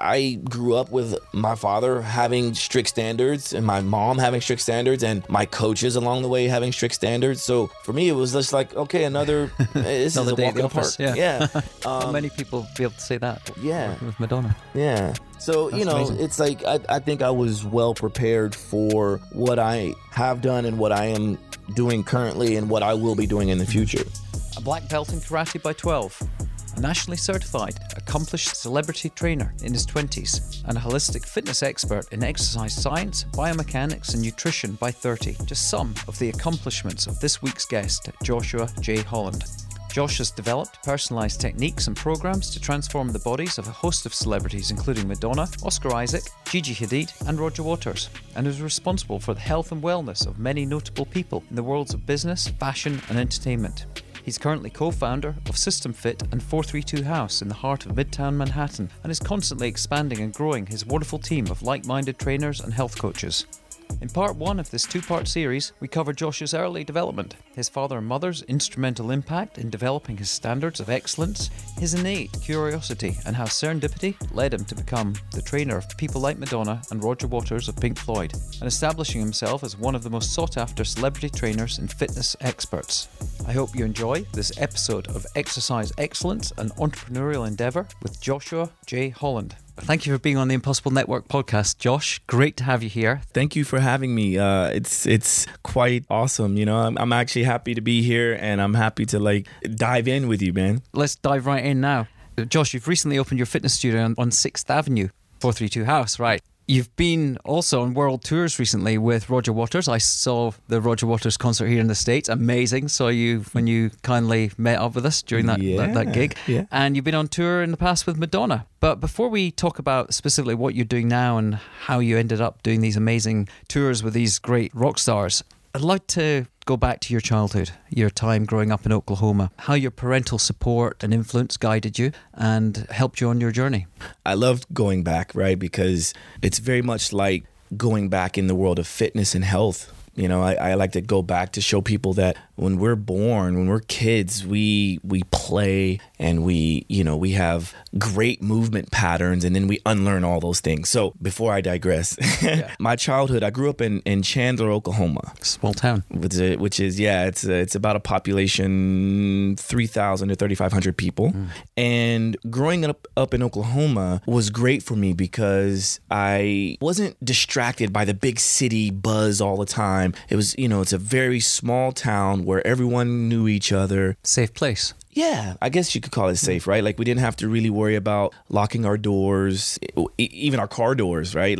I grew up with my father having strict standards and my mom having strict standards and my coaches along the way having strict standards. So for me, it was just like, okay, this Another is a day walk at the in the park. office, yeah. Yeah. Not many people be able to say that. Yeah. With Madonna. Yeah. So, That's amazing. it's like I think I was well prepared for what I have done and what I am doing currently and what I will be doing in the future. A black belt in karate by 12. A nationally certified, accomplished celebrity trainer in his 20s, and a holistic fitness expert in exercise science, biomechanics, and nutrition by 30. Just some of the accomplishments of this week's guest, Joshua J. Holland. Josh has developed personalised techniques and programs to transform the bodies of a host of celebrities, including Madonna, Oscar Isaac, Gigi Hadid, and Roger Waters, and is responsible for the health and wellness of many notable people in the worlds of business, fashion, and entertainment. He's currently co-founder of System Fit and 432 House in the heart of Midtown Manhattan, and is constantly expanding and growing his wonderful team of like-minded trainers and health coaches. In part 1 of this 2-part series, we cover Josh's early development, his father and mother's instrumental impact in developing his standards of excellence, his innate curiosity, and how serendipity led him to become the trainer of people like Madonna and Roger Waters of Pink Floyd, and establishing himself as one of the most sought-after celebrity trainers and fitness experts. I hope you enjoy this episode of Exercise Excellence and Entrepreneurial Endeavour with Joshua J. Holland. Thank you for being on the Impossible Network podcast, Josh. Great to have you here. Thank you for having me. It's quite awesome. I'm actually happy to be here, and I'm happy to dive in with you, man. Let's dive right in now. Josh, you've recently opened your fitness studio on 6th Avenue, 432 House, right? You've been also on world tours recently with Roger Waters. I saw the Roger Waters concert here in the States. Amazing. Saw you when you kindly met up with us during that gig. Yeah. And you've been on tour in the past with Madonna. But before we talk about specifically what you're doing now and how you ended up doing these amazing tours with these great rock stars, I'd like to go back to your childhood, your time growing up in Oklahoma, how your parental support and influence guided you and helped you on your journey. I loved going back, right? Because it's very much like going back in the world of fitness and health. I like to go back to show people that when we're born, when we're kids, we play and we have great movement patterns, and then we unlearn all those things. So before I digress, my childhood, I grew up in Chandler, Oklahoma. Small town. Which is it's about a population 3,000 to 3,500 people. And growing up in Oklahoma was great for me because I wasn't distracted by the big city buzz all the time. It was, it's a very small town where everyone knew each other. Safe place. Yeah, I guess you could call it safe, right? Like we didn't have to really worry about locking our doors, even our car doors, right?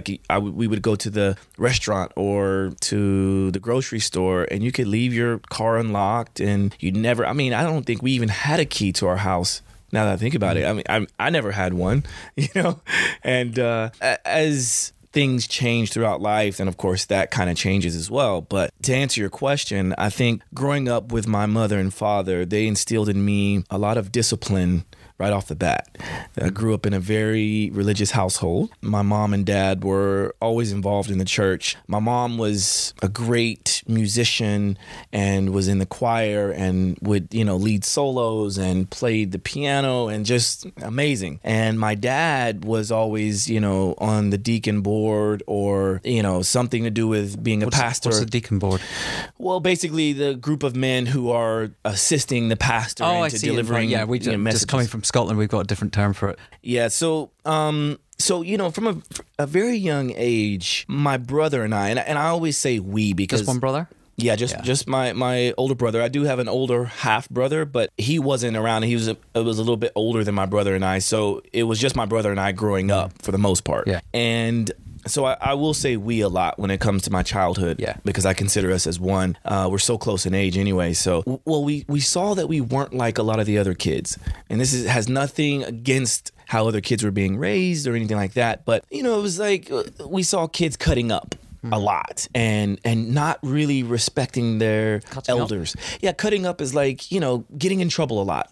We would go to the restaurant or to the grocery store and you could leave your car unlocked and I don't think we even had a key to our house. Now that I think about it, I never had one, and as things change throughout life, and of course that kind of changes as well. But to answer your question, I think growing up with my mother and father, they instilled in me a lot of discipline right off the bat. I grew up in a very religious household. My mom and dad were always involved in the church. My mom was a great musician and was in the choir and would, lead solos and played the piano and just amazing. And my dad was always, on the deacon board or, something to do with being a pastor. What's the deacon board? Well, basically the group of men who are assisting the pastor into delivering messages. Just coming from Scotland, we've got a different term for it. Yeah, so from a very young age, my brother and I always say we because just one brother. Yeah, just my older brother. I do have an older half brother, but he wasn't around. He was a little bit older than my brother and I, so it was just my brother and I growing up for the most part. Yeah, and so I will say we a lot when it comes to my childhood, because I consider us as one. We're so close in age anyway. So, we saw that we weren't like a lot of the other kids. And this has nothing against how other kids were being raised or anything like that. But, it was like we saw kids cutting up a lot and not really respecting their elders. Yeah, cutting up is like, getting in trouble a lot.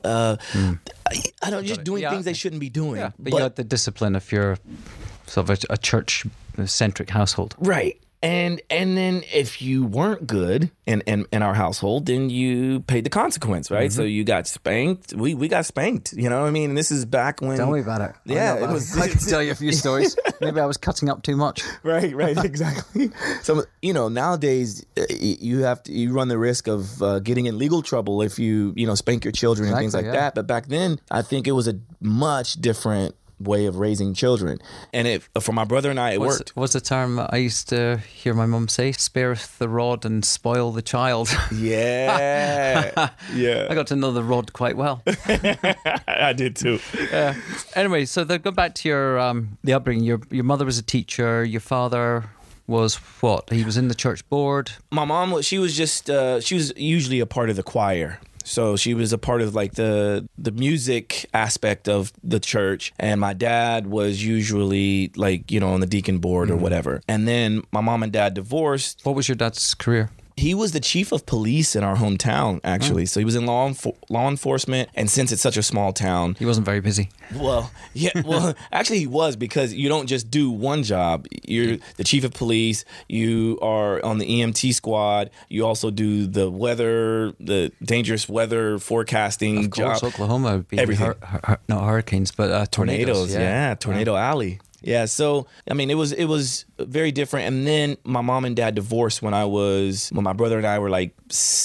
I don't just doing things they shouldn't be doing. Yeah, but you got the discipline if you're sort of a church-centric household. Right. And then if you weren't good in our household, then you paid the consequence, right? So you got spanked. We got spanked, you know what I mean? And this is back when... Tell me about it. Yeah, it was... I can tell you a few stories. Maybe I was cutting up too much. Right, exactly. So, nowadays you run the risk of getting in legal trouble if you spank your children and things like that. But back then, I think it was a much different way of raising children, and for my brother and I, it worked. What's the term I used to hear my mum say? Spareth the rod and spoil the child. Yeah. I got to know the rod quite well. I did too. Anyway, so go back to your the upbringing. Your mother was a teacher. Your father was what? He was in the church board. My mom, she was usually a part of the choir. So she was a part of like the music aspect of the church, and my dad was usually like, on the deacon board or whatever. And then my mom and dad divorced. What was your dad's career? He was the chief of police in our hometown, actually. So he was in law enforcement. And since it's such a small town... He wasn't very busy. Well, actually he was, because you don't just do one job. You're the chief of police. You are on the EMT squad. You also do the weather, the dangerous weather forecasting job. Of course, Oklahoma would be everything. Not hurricanes, but tornadoes. Yeah, Tornado Alley. Yeah, so I mean, it was very different. And then my mom and dad divorced when my brother and I were like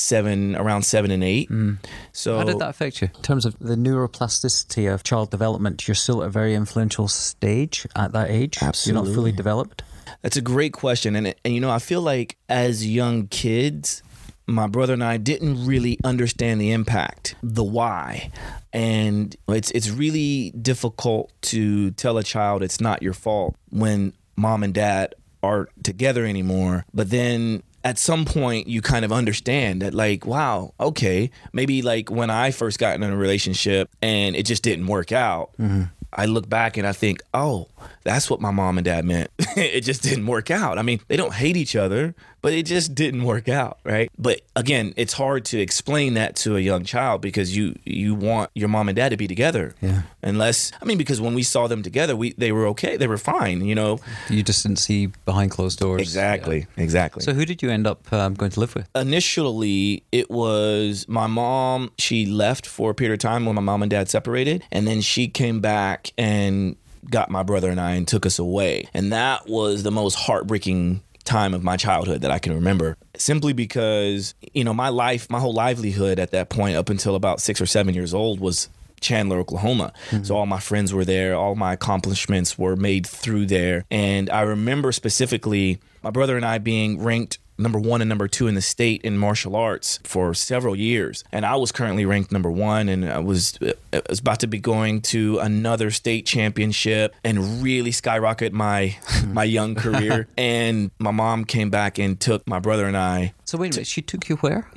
around 7 and 8. So how did that affect you in terms of the neuroplasticity of child development? You're still at a very influential stage at that age. Absolutely, you're not fully developed. That's a great question, and I feel like as young kids, my brother and I didn't really understand the impact, the why. And it's really difficult to tell a child it's not your fault when mom and dad aren't together anymore. But then at some point you kind of understand that, like, wow, okay, maybe like when I first got in a relationship and it just didn't work out, I look back and I think, oh, that's what my mom and dad meant. It just didn't work out. I mean, they don't hate each other, but it just didn't work out, right? But again, it's hard to explain that to a young child, because you want your mom and dad to be together. Yeah. Because when we saw them together, they were okay. They were fine, You just didn't see behind closed doors. Exactly. So who did you end up going to live with? Initially, it was my mom. She left for a period of time when my mom and dad separated, and then she came back and got my brother and I and took us away. And that was the most heartbreaking time of my childhood that I can remember, simply because, my whole livelihood at that point, up until about 6 or 7 years old, was Chandler, Oklahoma. So all my friends were there. All my accomplishments were made through there. And I remember specifically my brother and I being ranked number 1 and number 2 in the state in martial arts for several years. And I was currently ranked number 1, and I was about to be going to another state championship and really skyrocket my young career. And my mom came back and took my brother and I. So wait a minute, she took you where?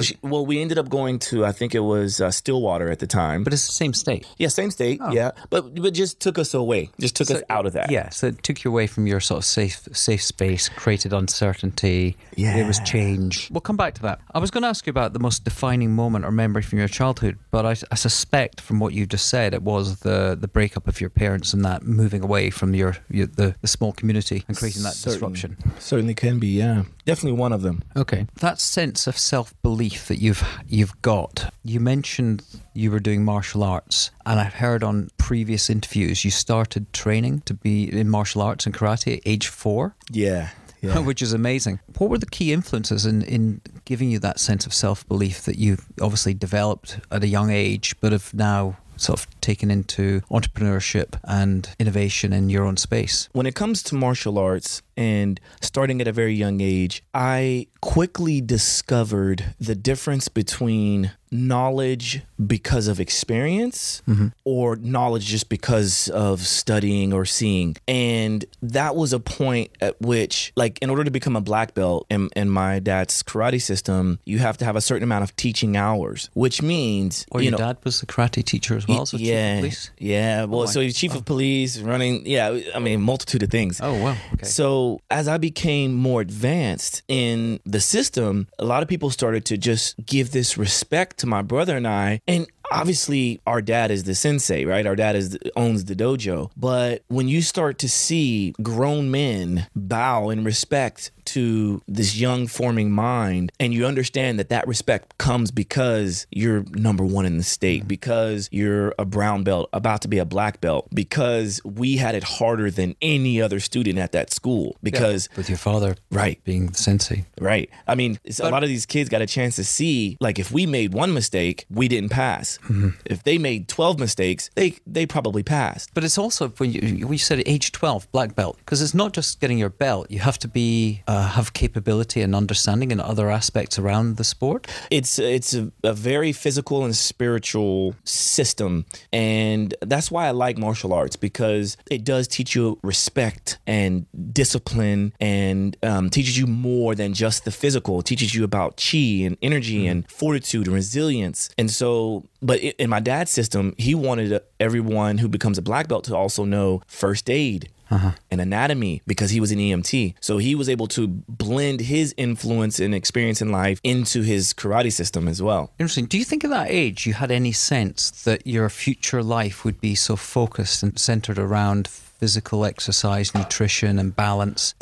We ended up going to, I think it was Stillwater at the time. But it's the same state. Yeah, same state, yeah. But just took us away, just took us out of that. Yeah, so it took you away from your sort of safe space, created uncertainty. Yeah. There was change. We'll come back to that. I was going to ask you about the most defining moment or memory from your childhood, but I suspect from what you just said, it was the breakup of your parents and that moving away from the small community and creating that disruption. Certainly can be, yeah. Definitely one of them. Okay. That sense of self-belief that you've got, you mentioned you were doing martial arts, and I've heard on previous interviews you started training to be in martial arts and karate at age 4. Yeah. Which is amazing. What were the key influences in giving you that sense of self-belief that you've obviously developed at a young age, but have now sort of taken into entrepreneurship and innovation in your own space? When it comes to martial arts and starting at a very young age, I quickly discovered the difference between knowledge because of experience or knowledge just because of studying or seeing. And that was a point at which, like, in order to become a black belt in my dad's karate system, you have to have a certain amount of teaching hours, which means... Or your dad was a karate teacher as well, so chief of police? Yeah, well, so he's chief of police, running, multitude of things. Oh, wow, okay. So as I became more advanced in the system, a lot of people started to just give this respect to my brother and I. And obviously, our dad is the sensei, right? Our dad owns the dojo. But when you start to see grown men bow in respect to this young forming mind, and you understand that respect comes because you're number one in the state, because you're a brown belt about to be a black belt, because we had it harder than any other student at that school, because with your father being the sensei. Right. I mean, a lot of these kids got a chance to see, like, if we made one mistake, we didn't pass. If they made 12 mistakes, they probably passed. But it's also, when you said age 12, black belt, because it's not just getting your belt. You have to be have capability and understanding in other aspects around the sport. It's a very physical and spiritual system. And that's why I like martial arts, because it does teach you respect and discipline, and teaches you more than just the physical. It teaches you about chi and energy and fortitude and resilience. And so, but in my dad's system, he wanted everyone who becomes a black belt to also know first aid and anatomy, because he was an EMT. So he was able to blend his influence and experience in life into his karate system as well. Interesting. Do you think at that age you had any sense that your future life would be so focused and centered around physical exercise, nutrition, and balance?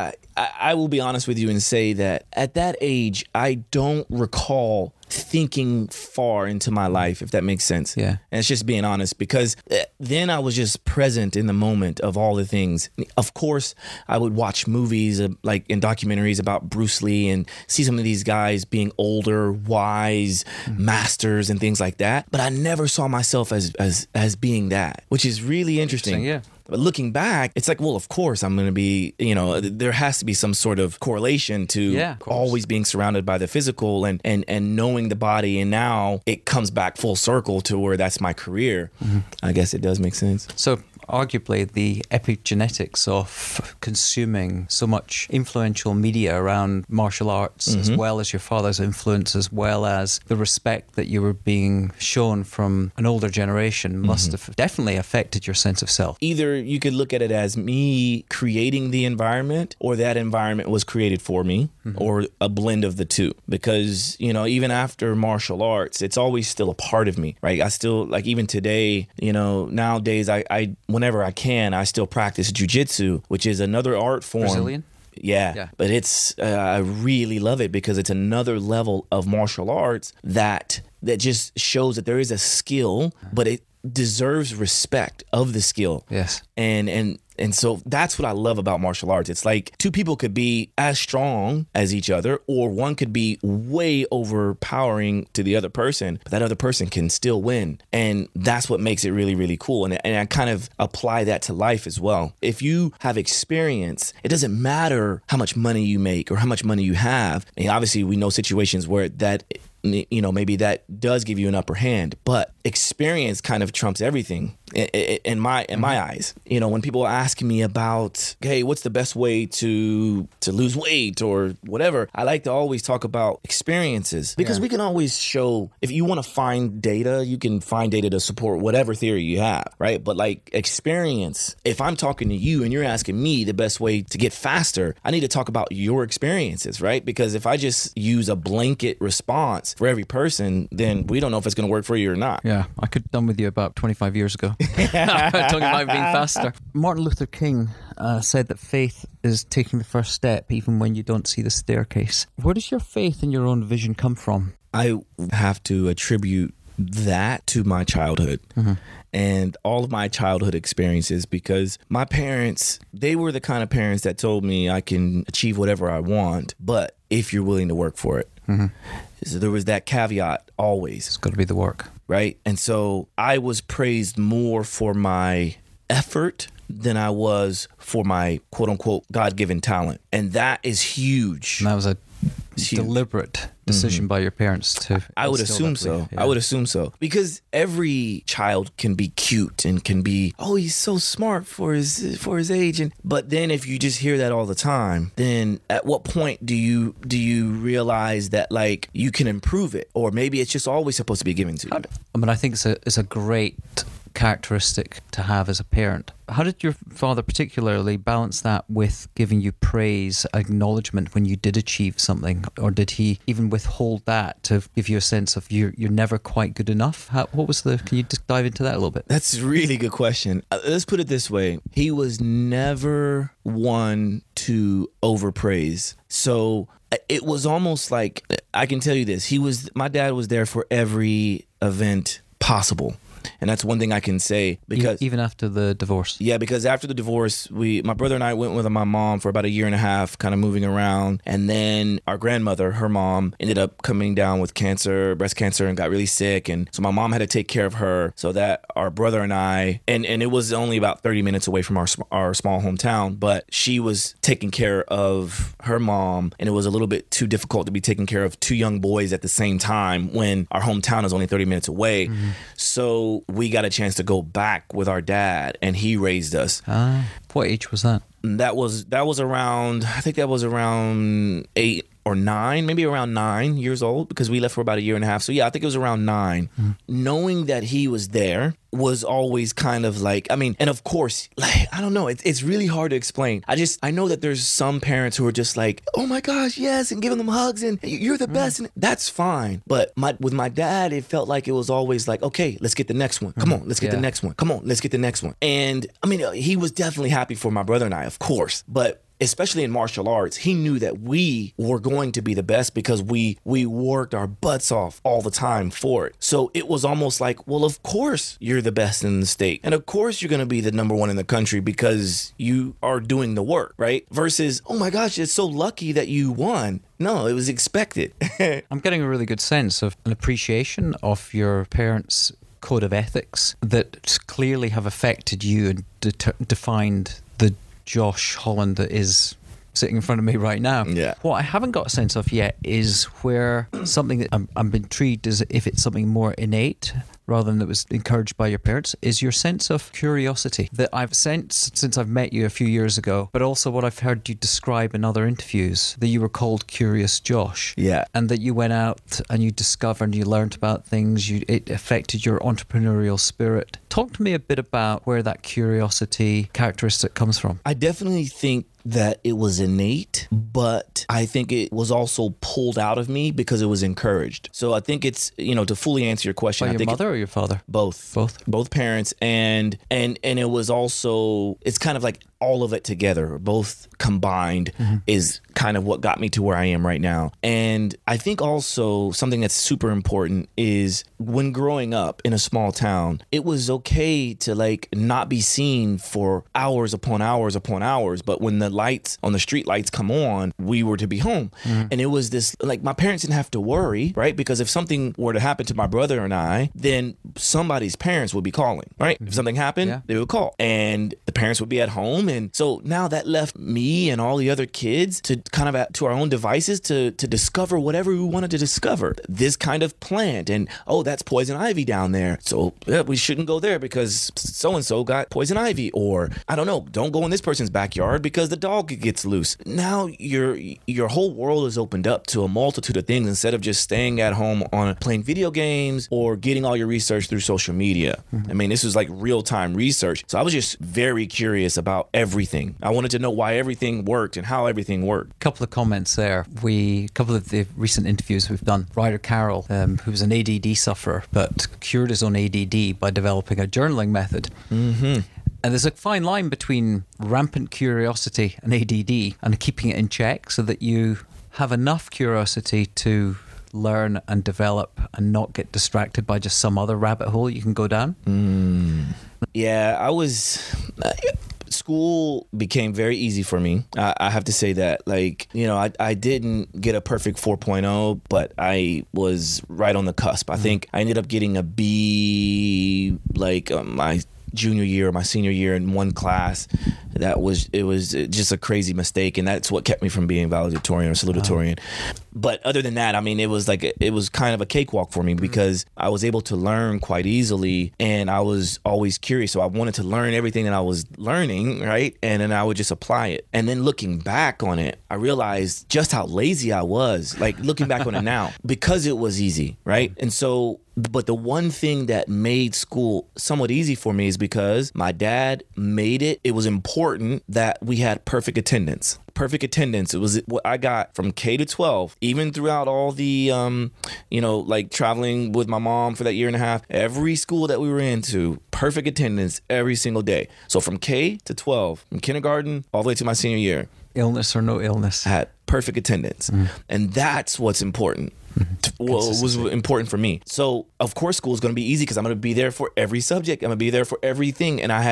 I will be honest with you and say that at that age, I don't recall thinking far into my life, if that makes sense. Yeah. And it's just being honest, because then I was just present in the moment of all the things. Of course, I would watch movies like in documentaries about Bruce Lee and see some of these guys being older, wise, masters and things like that. But I never saw myself as being that, which is really interesting. Yeah. But looking back, it's like, well, of course I'm going to be, there has to be some sort of correlation to always being surrounded by the physical and knowing the body. And now it comes back full circle to where that's my career. I guess it does make sense. So arguably the epigenetics of consuming so much influential media around martial arts, as well as your father's influence, as well as the respect that you were being shown from an older generation, must have definitely affected your sense of self. Either you could look at it as me creating the environment, or that environment was created for me, or a blend of the two. Because, even after martial arts, it's always still a part of me, right? I still, like, even today, nowadays, I whenever I can, I still practice jujitsu, which is another art form. Brazilian? Yeah. But it's, I really love it because it's another level of martial arts that just shows that there is a skill, but it deserves respect of the skill. Yes. And so that's what I love about martial arts. It's like two people could be as strong as each other, or one could be way overpowering to the other person, but that other person can still win. And that's what makes it really, really cool. And I kind of apply that to life as well. If you have experience, it doesn't matter how much money you make or how much money you have. And obviously, we know situations where that, maybe that does give you an upper hand, but experience kind of trumps everything in my eyes. When people ask me about, hey, what's the best way to lose weight or whatever, I like to always talk about experiences, because we can always show, if you want to find data, you can find data to support whatever theory you have, right? But like experience, if I'm talking to you and you're asking me the best way to get faster, I need to talk about your experiences, right? Because if I just use a blanket response for every person, then we don't know if it's going to work for you or not. Yeah, I could have done with you about 25 years ago. Talking about being faster. Martin Luther King said that faith is taking the first step even when you don't see the staircase. Where does your faith in your own vision come from? I have to attribute that to my childhood. And all of my childhood experiences, because my parents, they were the kind of parents that told me I can achieve whatever I want, but if you're willing to work for it. So there was that caveat always. It's got to be the work. Right? And so I was praised more for my effort than I was for my quote unquote God-given talent. And that is huge. And that was a deliberate decision by your parents to I would assume so. I would assume so. Because every child can be cute and can be, oh, he's so smart for his age. But then if you just hear that all the time, then at what point do you realize that, like, you can improve it? Or maybe it's just always supposed to be given to you? I mean, I think it's a great characteristic to have as a parent. How did your father particularly balance that with giving you praise, acknowledgement when you did achieve something? Or did he even withhold that to give you a sense of you're never quite good enough? Can you just dive into that a little bit? That's a really good question. Let's put it this way. He was never one to overpraise. So it was almost like, I can tell you this, my dad was there for every event possible. And that's one thing I can say, because even after the divorce. Yeah, because after the divorce, my brother and I went with my mom for about a year and a half, kind of moving around. And then our grandmother, her mom, ended up coming down with cancer, breast cancer, and got really sick. And so my mom had to take care of her, so that our brother and I, and it was only about 30 minutes away from our small hometown, but she was taking care of her mom, and it was a little bit too difficult to be taking care of two young boys at the same time when our hometown is only 30 minutes away. Mm-hmm. So we got a chance to go back with our dad, and he raised us. What age was that? That was around, I think that was around 8 or 9, maybe around 9 years old, because we left for about a year and a half. So yeah, I think it was around 9. Mm-hmm. Knowing that he was there was always kind of like, I mean, and of course, like, I don't know, it's really hard to explain. I know that there's some parents who are just like, oh my gosh, yes, and giving them hugs and you're the best, and that's fine. But with my dad, it felt like it was always like, okay, let's get the next one. Come on, let's get the next one. Come on, let's get the next one. And I mean, he was definitely happy for my brother and I, of course, but especially in martial arts, he knew that we were going to be the best because we worked our butts off all the time for it. So it was almost like, well, of course you're the best in the state. And of course you're going to be the number one in the country because you are doing the work, right? Versus, oh my gosh, it's so lucky that you won. No, it was expected. I'm getting a really good sense of an appreciation of your parents' code of ethics that clearly have affected you and defined the Josh Holland that is sitting in front of me right now. Yeah. What I haven't got a sense of yet is where something that I'm intrigued is if it's something more innate rather than that was encouraged by your parents, is your sense of curiosity that I've sensed since I've met you a few years ago, but also what I've heard you describe in other interviews, that you were called Curious Josh. Yeah. And that you went out and you discovered, you learned about things, it affected your entrepreneurial spirit. Talk to me a bit about where that curiosity characteristic comes from. I definitely think that it was innate, but I think it was also pulled out of me because it was encouraged. So I think it's, to fully answer your question, By I your think mother or your father? Both parents, and it was also, it's kind of like all of it together, both combined, is kind of what got me to where I am right now. And I think also something that's super important is when growing up in a small town, it was okay to like not be seen for hours upon hours upon hours, but when the lights on the street lights come on, we were to be home. And it was this, like, my parents didn't have to worry, right? Because if something were to happen to my brother and I, then somebody's parents would be calling, right? If something happened, they would call, and the parents would be at home. And so now that left me and all the other kids to kind of to our own devices to discover whatever we wanted to discover. This kind of plant, and oh, that's poison ivy down there, so we shouldn't go there because so-and-so got poison ivy. Or I don't know, don't go in this person's backyard because the dog gets loose. Now your whole world is opened up to a multitude of things instead of just staying at home on playing video games or getting all your research through social media. I mean, this was like real-time research. So I was just very curious about everything. I wanted to know why everything worked and how everything worked. A couple of comments there. A couple of the recent interviews we've done, Ryder Carroll, who was an ADD sufferer, but cured his own ADD by developing a journaling method. And there's a fine line between rampant curiosity and ADD and keeping it in check so that you have enough curiosity to learn and develop and not get distracted by just some other rabbit hole you can go down. Yeah, school became very easy for me. I have to say that, like, I didn't get a perfect 4.0, but I was right on the cusp. I think I ended up getting a B, like my junior year or my senior year in one class. It was just a crazy mistake, and that's what kept me from being valedictorian or salutatorian. But other than that, I mean, it was kind of a cakewalk for me because I was able to learn quite easily, and I was always curious. So I wanted to learn everything that I was learning, right? And then I would just apply it. And then looking back on it, I realized just how lazy I was, like looking back on it now, because it was easy, right? And so, but the one thing that made school somewhat easy for me is because my dad made it was important that we had perfect attendance. Perfect attendance. It was what I got from K to 12, even throughout all the, like traveling with my mom for that year and a half. Every school that we were into, perfect attendance every single day. So from K to 12, from kindergarten all the way to my senior year. Illness or no illness. Had perfect attendance. And that's what's important. Well, it was important for me. So, of course, school is going to be easy because I'm going to be there for every subject. I'm going to be there for everything. And I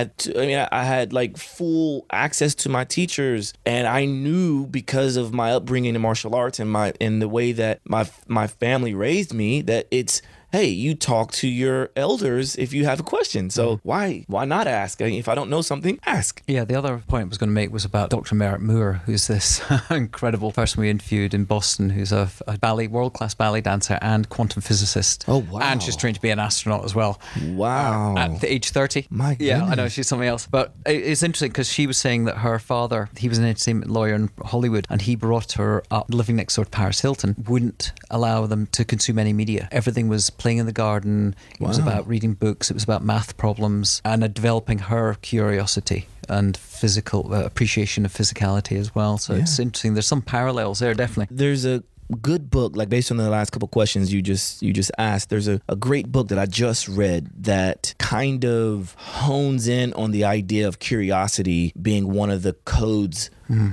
had like full access to my teachers. And I knew because of my upbringing in martial arts and the way that my family raised me that it's, hey, you talk to your elders if you have a question. So why not ask? I mean, if I don't know something, ask. Yeah, the other point I was going to make was about Dr. Merritt Moore, who's this incredible person we interviewed in Boston, who's a world-class ballet dancer and quantum physicist. Oh, wow. And she's trained to be an astronaut as well. Wow. At the age 30. My goodness. Yeah, I know, she's something else. But it's interesting because she was saying that her father, he was an entertainment lawyer in Hollywood, and he brought her up living next door to Paris Hilton, wouldn't allow them to consume any media. Everything was playing in the garden. It was about reading books. It was about math problems and developing her curiosity and physical appreciation of physicality as well. So it's interesting. There's some parallels there, definitely. There's a good book, like based on the last couple questions you just asked, there's a great book that I just read that kind of hones in on the idea of curiosity being one of the codes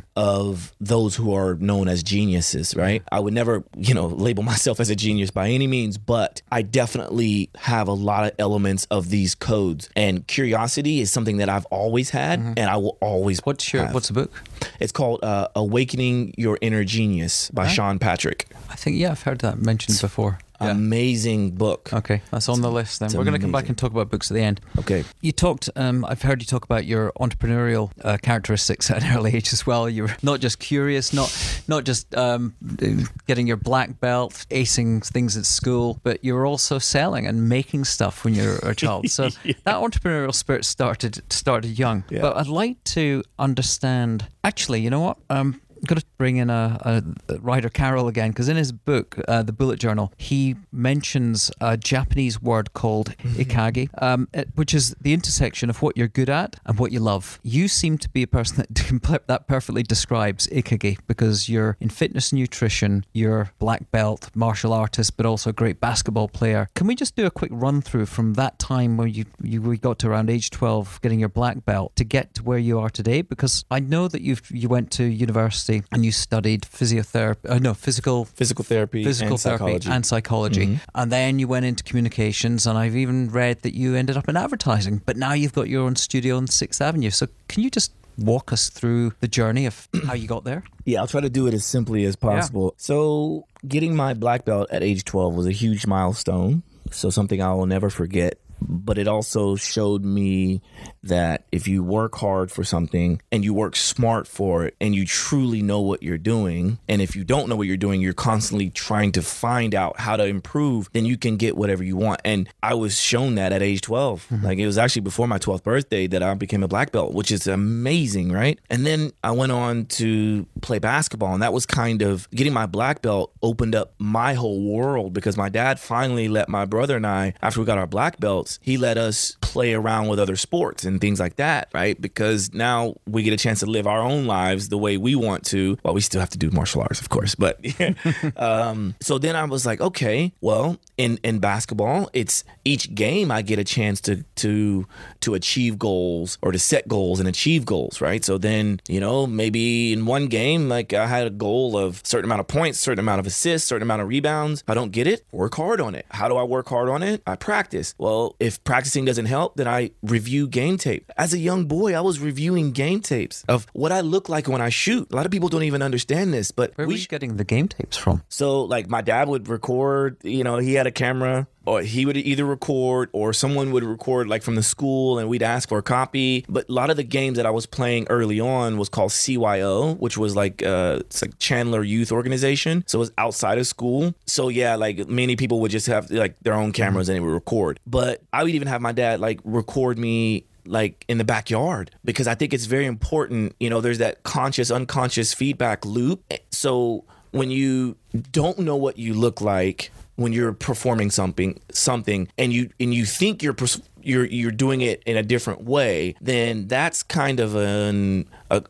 of those who are known as geniuses, right? I would never, label myself as a genius by any means, but I definitely have a lot of elements of these codes. And curiosity is something that I've always had, and I will always What's the book? It's called Awakening Your Inner Genius by Sean Patrick. I think, I've heard that mentioned before. Yeah. Amazing book. Okay, that's on the list then. We're going to come back and talk about books at the end. Okay. You talked, I've heard you talk about your entrepreneurial characteristics at an early age as well. You were not just curious, not just getting your black belt, acing things at school, but you were also selling and making stuff when you were a child. So that entrepreneurial spirit started young. Yeah. But I'd like to understand, actually, you know what? I've got to bring in a Ryder Carroll again, because in his book, The Bullet Journal, he mentions a Japanese word called ikage, which is the intersection of what you're good at and what you love. You seem to be a person that perfectly describes ikage, because you're in fitness and nutrition, you're black belt, martial artist, but also a great basketball player. Can we just do a quick run through from that time when we got to around age 12, getting your black belt, to get to where you are today? Because I know that you went to university and you studied physical therapy and psychology. And then you went into communications, and I've even read that you ended up in advertising, but now you've got your own studio on 6th Avenue. So can you just walk us through the journey of how you got there? Yeah, I'll try to do it as simply as possible. Yeah. So getting my black belt at age 12 was a huge milestone. So something I will never forget. But it also showed me that if you work hard for something and you work smart for it and you truly know what you're doing, and if you don't know what you're doing, you're constantly trying to find out how to improve, then you can get whatever you want. And I was shown that at age 12. Like, it was actually before my 12th birthday that I became a black belt, which is amazing, right? And then I went on to play basketball, and that was kind of getting my black belt opened up my whole world, because my dad finally let my brother and I, after we got our black belts, he let us play around with other sports and things like that, right? Because now we get a chance to live our own lives the way we want to. Well, we still have to do martial arts, of course, but so then I was like, okay, well, in basketball, it's each game I get a chance to achieve goals, or to set goals and achieve goals, right? So then, maybe in one game, like I had a goal of a certain amount of points, certain amount of assists, certain amount of rebounds. If I don't get it, work hard on it. How do I work hard on it? I practice. Well, if practicing doesn't help, then I review game tape. As a young boy, I was reviewing game tapes of what I look like when I shoot. A lot of people don't even understand this, but where were you getting the game tapes from? So like my dad would record, he had a camera or he would either record or someone would record like from the school and we'd ask for a copy. But a lot of the games that I was playing early on was called CYO, which was like it's like Chandler Youth Organization. So it was outside of school. So yeah, like many people would just have like their own cameras and they would record. But I would even have my dad like record me like in the backyard, because I think it's very important. You know, there's that conscious, unconscious feedback loop. So when you don't know what you look like when you're performing something, and you think you're doing it in a different way, then that's kind of an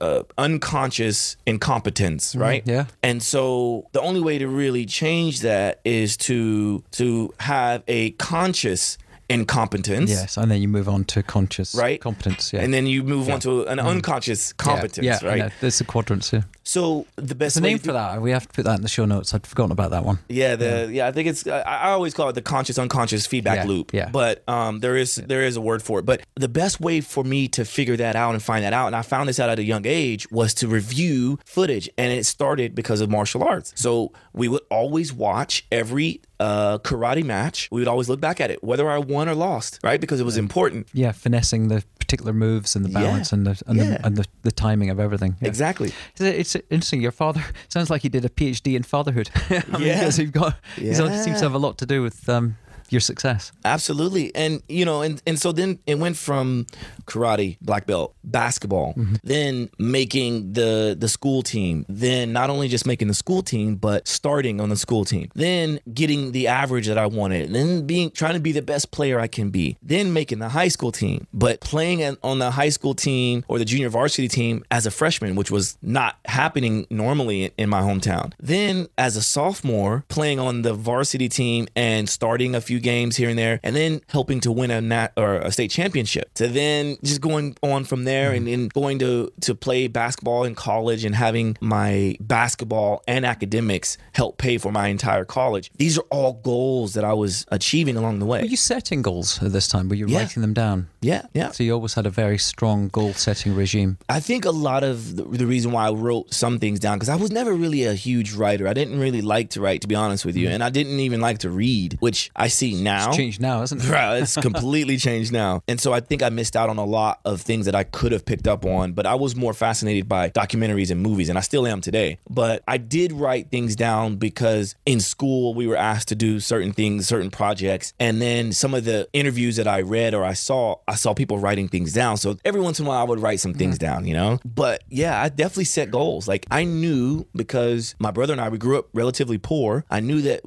unconscious incompetence, right? Yeah. And so the only way to really change that is to have a conscious incompetence. Yes, and then you move on to conscious competence. Yeah. And then you move on to an unconscious competence, right? Yeah, there's the quadrants, yeah. So the best There's a way name for that. We have to put that in the show notes. I'd forgotten about that one. Yeah, I think it's I always call it the conscious unconscious feedback loop. Yeah. But there is a word for it. But the best way for me to figure that out and find that out, and I found this out at a young age, was to review footage. And it started because of martial arts. So we would always watch every karate match. We would always look back at it, whether I won or lost, right? Because it was important. Yeah, finessing the particular moves and the balance and the timing of everything. Yeah. Exactly. It's interesting. Your father sounds like he did a PhD in fatherhood. Because he seems to have a lot to do with your success. Absolutely. And and so then it went from karate, black belt, basketball, then making the school team, then not only just making the school team, but starting on the school team, then getting the average that I wanted, then trying to be the best player I can be, then making the high school team, but playing on the high school team or the junior varsity team as a freshman, which was not happening normally in my hometown. Then as a sophomore, playing on the varsity team and starting a few games here and there, and then helping to win a state championship. To then just going on from there and then going to play basketball in college and having my basketball and academics help pay for my entire college. These are all goals that I was achieving along the way. Were you setting goals at this time? Were you writing them down? Yeah. So you always had a very strong goal-setting regime. I think a lot of the reason why I wrote some things down, because I was never really a huge writer. I didn't really like to write, to be honest with you. And I didn't even like to read, which I see now. It's changed now, isn't it? Right, it's completely changed now. And so I think I missed out on a lot of things that I could have picked up on, but I was more fascinated by documentaries and movies, and I still am today. But I did write things down because in school we were asked to do certain things, certain projects, and then some of the interviews that I read or I saw people writing things down. So every once in a while I would write some things down, But yeah, I definitely set goals. Like I knew, because my brother and I, we grew up relatively poor. I knew that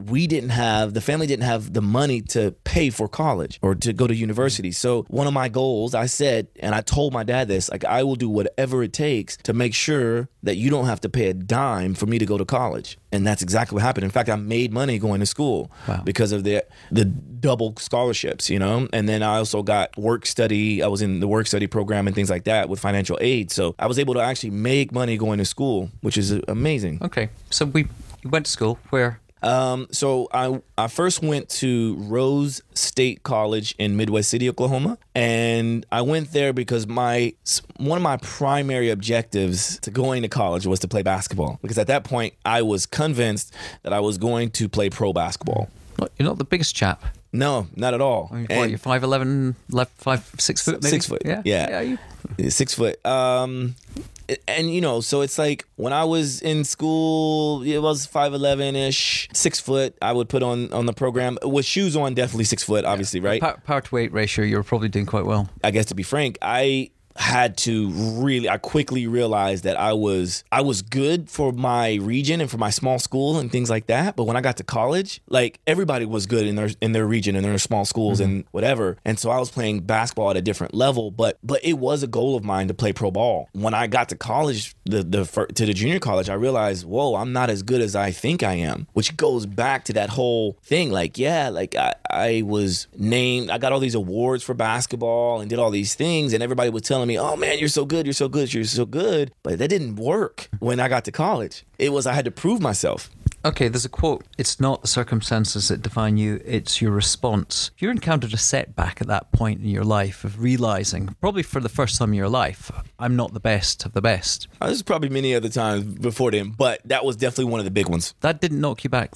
the family didn't have the money to pay for college or to go to university. So one of my goals, I said, and I told my dad this, like I will do whatever it takes to make sure that you don't have to pay a dime for me to go to college. And that's exactly what happened. In fact, I made money going to school because of the double scholarships, And then I also got work study. I was in the work study program and things like that with financial aid. So I was able to actually make money going to school, which is amazing. Okay. So you went to school where? So I first went to Rose State College in Midway City, Oklahoma, and I went there because one of my primary objectives to going to college was to play basketball. Because at that point, I was convinced that I was going to play pro basketball. You're not the biggest chap. No, not at all. You're 5'11", 6 foot, maybe? 6 foot. Yeah. 6 foot. And so it's like when I was in school, it was 5'11"-ish, 6 foot. I would put on the program with shoes on, definitely 6 foot, obviously, right? Power to weight ratio, you were probably doing quite well. I guess, to be frank, I quickly realized that I was good for my region and for my small school and things like that. But when I got to college, like everybody was good in their region and their small schools and whatever. And so I was playing basketball at a different level, but it was a goal of mine to play pro ball. When I got to college, to the junior college, I realized, whoa, I'm not as good as I think I am, which goes back to that whole thing. Like, I was named, I got all these awards for basketball and did all these things, and everybody was telling me, oh man, you're so good, you're so good, you're so good. But that didn't work when I got to college. I had to prove myself. Okay, there's a quote. It's not the circumstances that define you, it's your response. If you encountered a setback at that point in your life of realizing, probably for the first time in your life, I'm not the best of the best. There's probably many other times before then, but that was definitely one of the big ones. That didn't knock you back though.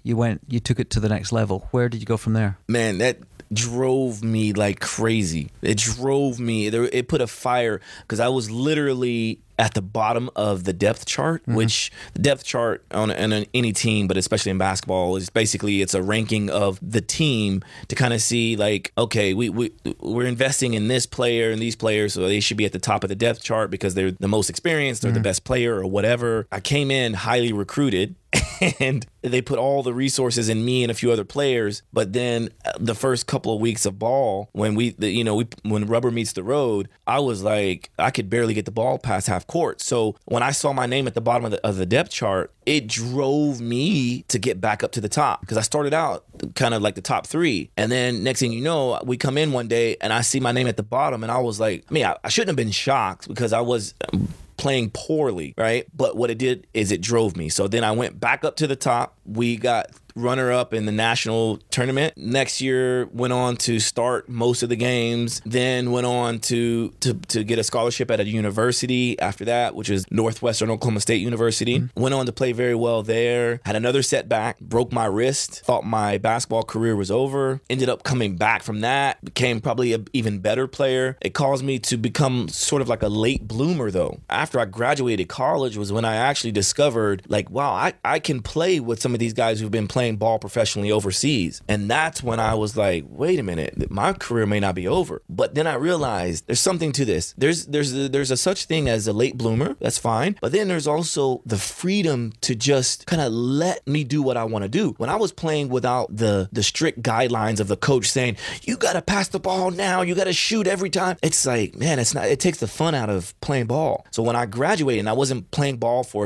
you took it to the next level. Where did you go from there? Man, that drove me like crazy. It drove me. It put a fire, because I was literally at the bottom of the depth chart, which the depth chart on any team, but especially in basketball, is basically it's a ranking of the team to kind of see like, okay, we're investing in this player and these players, so they should be at the top of the depth chart because they're the most experienced or the best player or whatever. I came in highly recruited, and they put all the resources in me and a few other players. But then the first couple of weeks of ball, when when rubber meets the road, I was like, I could barely get the ball past half court. So when I saw my name at the bottom of the depth chart, it drove me to get back up to the top, because I started out kind of like the top 3. And then next thing you know, we come in one day and I see my name at the bottom, and I was like, I shouldn't have been shocked, because I was playing poorly, right? But what it did is it drove me. So then I went back up to the top. We got runner-up in the national tournament. Next year, went on to start most of the games, then went on to get a scholarship at a university after that, which is Northwestern Oklahoma State University. Went on to play very well there. Had another setback, broke my wrist, thought my basketball career was over. Ended up coming back from that, became probably an even better player. It caused me to become sort of like a late bloomer, though. After I graduated college was when I actually discovered, like, wow, I can play with some of these guys who've been playing ball professionally overseas. And that's when I was like, wait a minute, my career may not be over. But then I realized there's something to this. There's a such thing as a late bloomer. That's fine. But then there's also the freedom to just kind of let me do what I want to do. When I was playing without the strict guidelines of the coach saying, you got to pass the ball now, you got to shoot every time. It's like, man, it takes the fun out of playing ball. So when I graduated and I wasn't playing ball for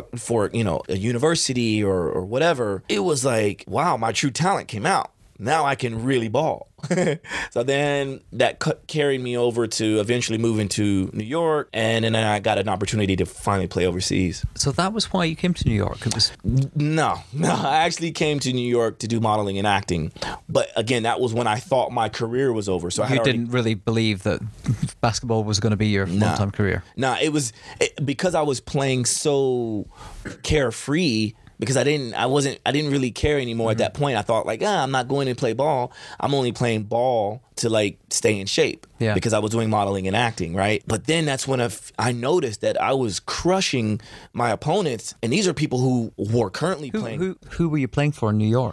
a university or whatever, it was like, wow, my true talent came out. Now I can really ball. So then that carried me over to eventually moving to New York, and then I got an opportunity to finally play overseas. So that was why you came to New York? It was No. I actually came to New York to do modeling and acting. But again, that was when I thought my career was over. So you didn't really believe that basketball was going to be your full-time career? No, because I was playing so carefree. Because I didn't really care anymore at that point. I thought like, I'm not going to play ball. I'm only playing ball to like stay in shape, because I was doing modeling and acting, right? But then that's when I noticed that I was crushing my opponents, and these are people who were currently playing. Who were you playing for in New York?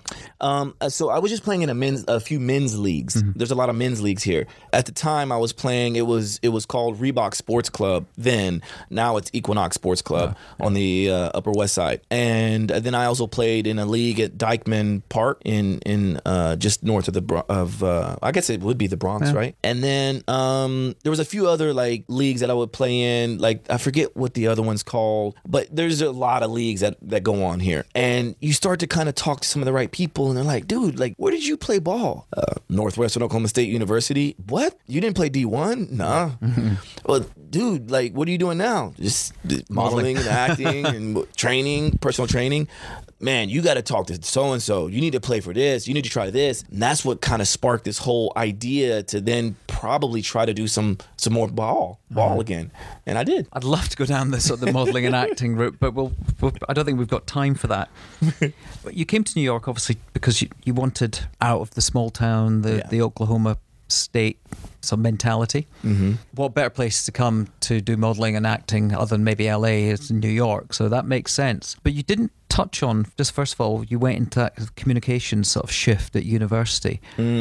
So I was just playing in a few men's leagues. There's a lot of men's leagues here. At the time I was playing, it was called Reebok Sports Club then. Now it's Equinox Sports Club on the Upper West Side. And then I also played in a league at Dyckman Park in just north of I guess it would be the Bronx, right? And then there was a few other like leagues that I would play in. Like I forget what the other one's called, but there's a lot of leagues that go on here. And you start to kind of talk to some of the right people, and they're like, dude, like, where did you play ball? Northwestern Oklahoma State University. What? You didn't play D1? Nah. Well, dude, like, what are you doing now? Just modeling and acting and training, personal training. Man, you got to talk to so-and-so. You need to play for this. You need to try this. And that's what kind of sparked this whole idea to then probably try to do some more ball again. And I did. I'd love to go down the sort of the modeling and acting route, but I don't think we've got time for that. But you came to New York, obviously, because you wanted out of the small town, the Oklahoma State some mentality. What better place to come to do modeling and acting other than maybe LA is New York, so that makes sense. But you didn't touch on, just first of all, you went into that communication sort of shift at university,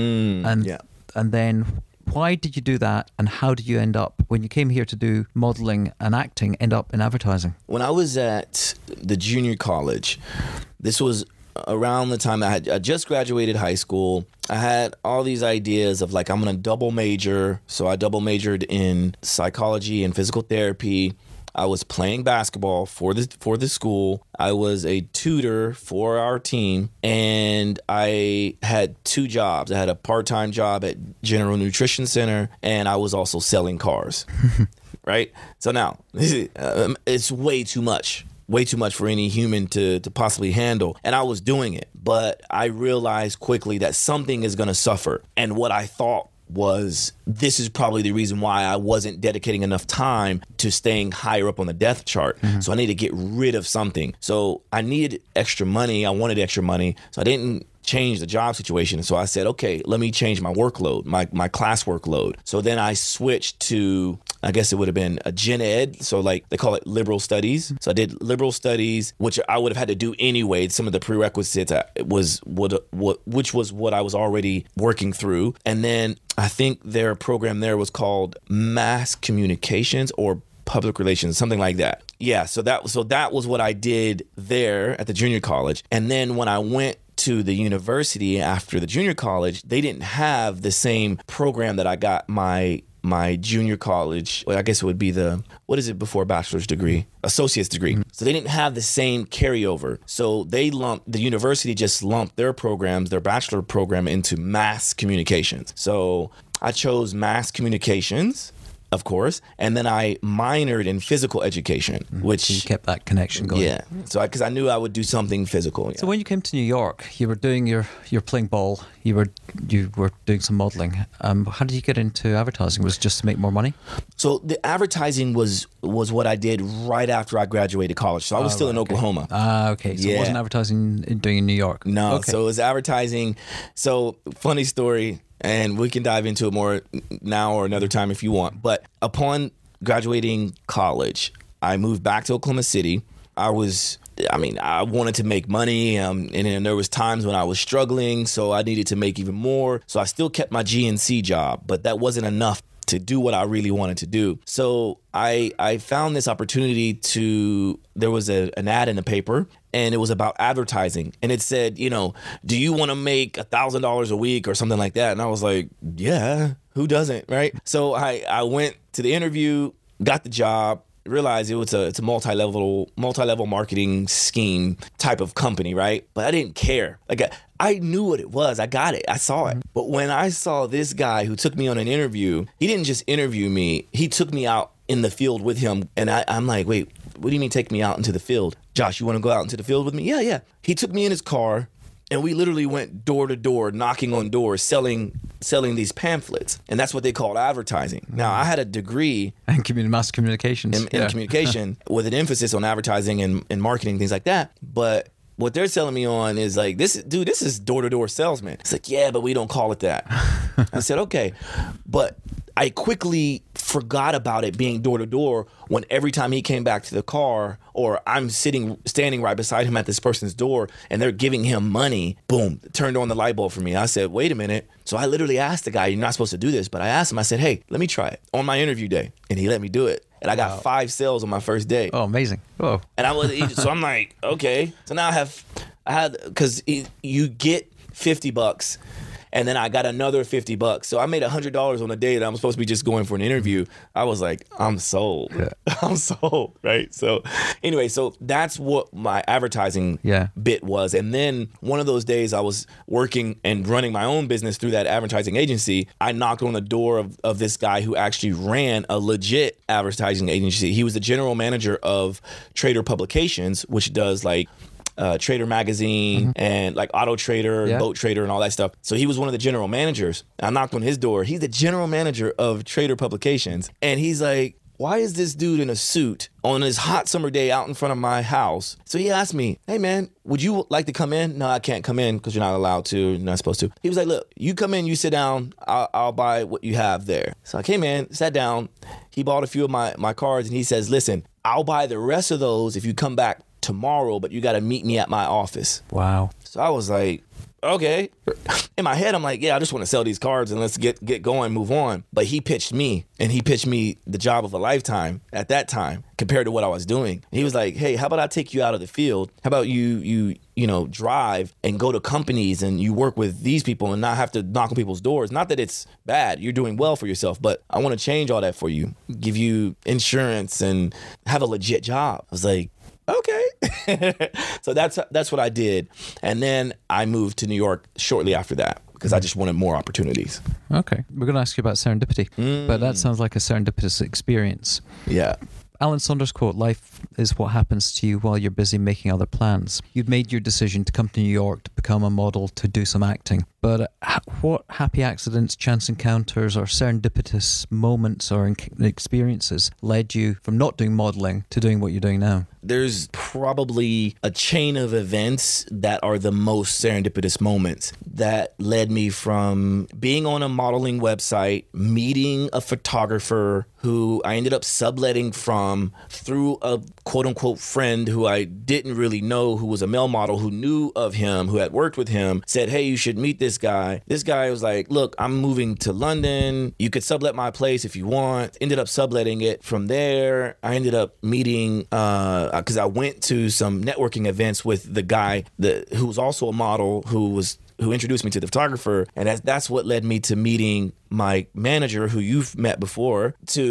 and then why did you do that, and how did you end up, when you came here to do modeling and acting, end up in advertising? When I was at the junior college, this was around the time I just graduated high school. I had all these ideas of like, I'm going to double major. So I double majored in psychology and physical therapy. I was playing basketball for the school. I was a tutor for our team, and I had 2 jobs. I had a part-time job at General Nutrition Center, and I was also selling cars. Right? So now, it's way too much for any human to possibly handle. And I was doing it, but I realized quickly that something is going to suffer. And what I thought this is probably the reason why I wasn't dedicating enough time to staying higher up on the depth chart. So I needed to get rid of something. So I needed extra money. I wanted extra money. So I didn't change the job situation. So I said, okay, let me change my workload, my class workload. So then I switched to, I guess it would have been a gen ed. So like they call it liberal studies. So I did liberal studies, which I would have had to do anyway. Some of the prerequisites which was what I was already working through. And then I think their program there was called mass communications or public relations, something like that. Yeah. So that was what I did there at the junior college. And then when I went to the university after the junior college, they didn't have the same program that I got my junior college. Well, I guess it would be what is it before bachelor's degree? Associate's degree. So they didn't have the same carryover. So the university just lumped their programs, their bachelor program into mass communications. So I chose mass communications, of course, and then I minored in physical education, which... So you kept that connection going. Yeah, so because I knew I would do something physical. Yeah. So when you came to New York, you were doing you're playing ball, you were doing some modeling. How did you get into advertising? Was it just to make more money? So the advertising was what I did right after I graduated college. So I was still in Oklahoma. Okay. So it wasn't advertising doing in New York? No, okay. So it was advertising. So funny story, and we can dive into it more now or another time if you want. But upon graduating college, I moved back to Oklahoma City. I wanted to make money, and then there was times when I was struggling, so I needed to make even more. So I still kept my GNC job, but that wasn't enough to do what I really wanted to do. So I found this opportunity there was an ad in the paper, and it was about advertising. And it said, do you want to make $1,000 a week or something like that? And I was like, yeah, who doesn't, right? So I went to the interview, got the job, realized it's a multi-level marketing scheme type of company, right? But I didn't care. Like I knew what it was. I got it. I saw it. But when I saw this guy who took me on an interview, he didn't just interview me. He took me out in the field with him. And I'm like, wait, what do you mean take me out into the field? Josh, you want to go out into the field with me? Yeah. He took me in his car, and we literally went door to door, knocking on doors, selling these pamphlets. And that's what they called advertising. Now, I had a degree in mass communications. In communication with an emphasis on advertising and marketing, things like that. But what they're selling me on is like, this is door-to-door salesman. It's like, yeah, but we don't call it that. I said, okay. But I quickly forgot about it being door-to-door when every time he came back to the car, or I'm standing right beside him at this person's door and they're giving him money, boom, it turned on the light bulb for me. I said, wait a minute. So I literally asked the guy, you're not supposed to do this, but I asked him, I said, hey, let me try it on my interview day. And he let me do it. And I got 5 sales on my first day. Oh, amazing. Whoa. And so I'm like, okay. So now because you get $50 and then I got another $50. So I made $100 on a day that I'm supposed to be just going for an interview. I was like, I'm sold. Yeah. I'm sold, right? So anyway, so that's what my advertising bit was. And then one of those days I was working and running my own business through that advertising agency. I knocked on the door of this guy who actually ran a legit advertising agency. He was the general manager of Trader Publications, which does like Trader Magazine and like Auto Trader, Boat Trader, and all that stuff. So he was one of the general managers. I knocked on his door. He's the general manager of Trader Publications. And he's like, why is this dude in a suit on this hot summer day out in front of my house? So he asked me, hey man, would you like to come in? No, I can't come in because you're not allowed to. You're not supposed to. He was like, look, you come in, you sit down. I'll buy what you have there. So I came in, sat down. He bought a few of my cards and he says, listen, I'll buy the rest of those if you come back tomorrow, but you got to meet me at my office. Wow. So I was like, okay. In my head, I'm like, yeah, I just want to sell these cards and let's get going, move on. But he pitched me, and he pitched me the job of a lifetime at that time compared to what I was doing. He was like, hey, how about I take you out of the field? How about you drive and go to companies and you work with these people and not have to knock on people's doors? Not that it's bad. You're doing well for yourself, but I want to change all that for you. Give you insurance and have a legit job. I was like, okay. So that's what I did. And then I moved to New York shortly after that because I just wanted more opportunities. Okay. We're going to ask you about serendipity, but that sounds like a serendipitous experience. Yeah. Alan Saunders quote, "Life is what happens to you while you're busy making other plans." You'd made your decision to come to New York to become a model, to do some acting. But what happy accidents, chance encounters, or serendipitous moments or experiences led you from not doing modeling to doing what you're doing now? There's probably a chain of events that are the most serendipitous moments that led me from being on a modeling website, meeting a photographer who I ended up subletting from through a quote unquote friend who I didn't really know, who was a male model, who knew of him, who had worked with him, said, "Hey, you should meet this guy." This guy was like, "Look, I'm moving to London. You could sublet my place if you want." Ended up subletting it. From there, I ended up meeting, because I went to some networking events with the guy who was also a model, who introduced me to the photographer, and that's what led me to meeting my manager, who you've met before,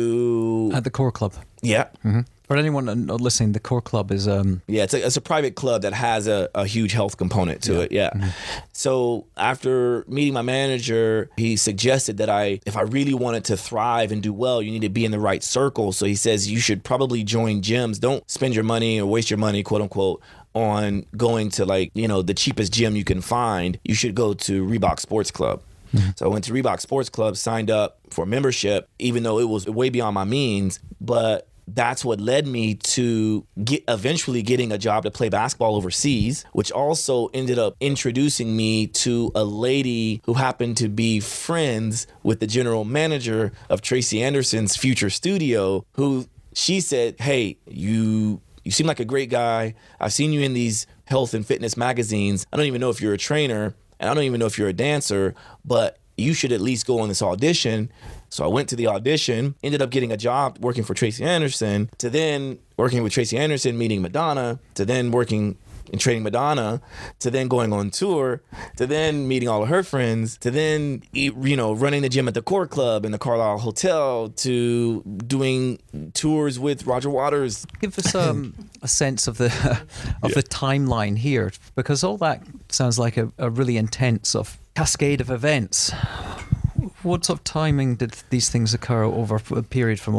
at the Core Club. Yeah. Mm-hmm. For anyone listening, the Core Club is it's a private club that has a huge health component to it. Yeah. Mm-hmm. So after meeting my manager, he suggested that if I really wanted to thrive and do well, you need to be in the right circle. So he says you should probably join gyms. Don't spend your money or waste your money, quote unquote, on going to the cheapest gym you can find. You should go to Reebok Sports Club. Mm-hmm. So I went to Reebok Sports Club, signed up for membership, even though it was way beyond my means. But that's what led me to eventually getting a job to play basketball overseas, which also ended up introducing me to a lady who happened to be friends with the general manager of Tracy Anderson's future studio, who she said, "Hey, you seem like a great guy. I've seen you in these health and fitness magazines. I don't even know if you're a trainer, and I don't even know if you're a dancer, but you should at least go on this audition." So I went to the audition, ended up getting a job working for Tracy Anderson, to then working with Tracy Anderson, meeting Madonna, to then working and training Madonna, to then going on tour, to then meeting all of her friends, to then, running the gym at the Core Club in the Carlisle Hotel, to doing tours with Roger Waters. Give us a sense of the the timeline here, because all that sounds like a really intense cascade of events. What sort of timing did these things occur over a period from